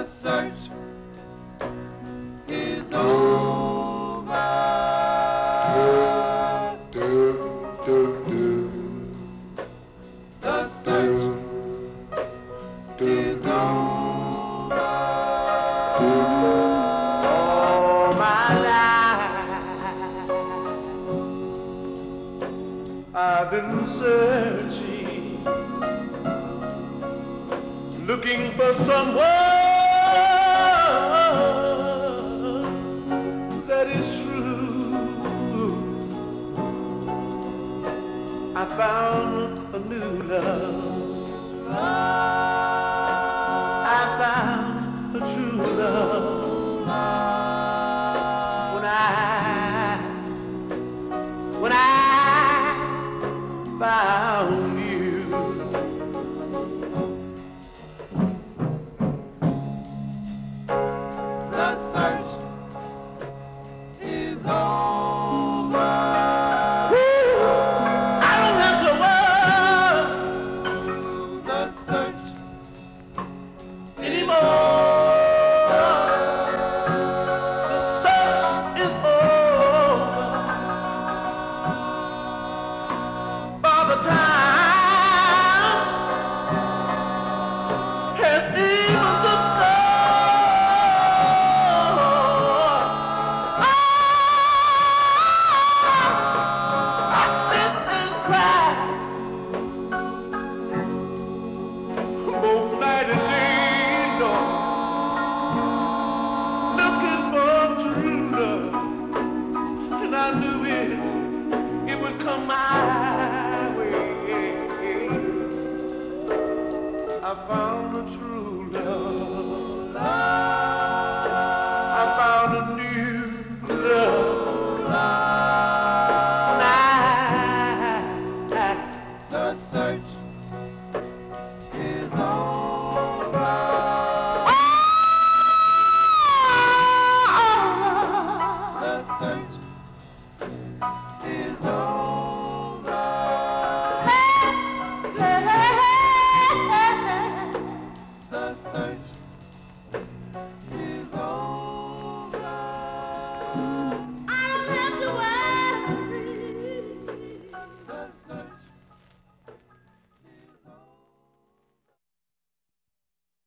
The search is over. The search is over. All my life I've been searching, looking for someone that is true. I found a new love. I found a true love. When I found you. The search is over. I don't have to worry the search anymore. The search is over. By the time has even the both night and day, Lord, looking for true love, and I knew it would come my way. I found a true love. I found a new love. The search is over. The search